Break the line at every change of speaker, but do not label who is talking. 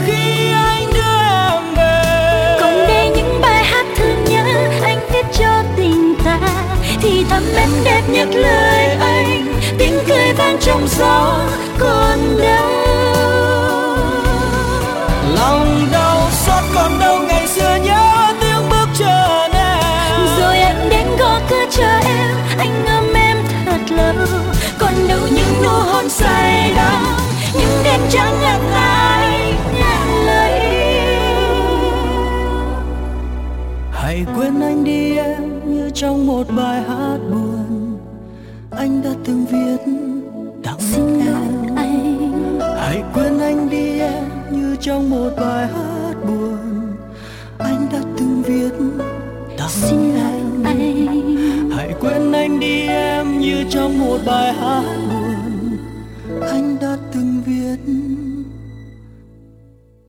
khi anh đưa em về.
Còn đây những bài hát thương nhớ anh viết cho tình ta, thì thầm em đẹp nhất lời anh, tiếng cười vang trong gió còn đâu.
Lòng đau xót còn đâu, ngày xưa nhớ tiếng bước chân em.
Rồi anh đến gõ cửa chờ em, anh ôm em thật lâu. Còn đâu những nụ hôn say đắm, những đêm trắng ngần ai ngàn lời yêu.
Hãy quên anh đi em, như trong một bài hát buồn anh đã từng viết tặng em. Hãy quên anh đi em, như trong một bài hát buồn anh đã từng viết tặng em. Hãy quên anh đi em, như trong một bài hát buồn anh đã từng viết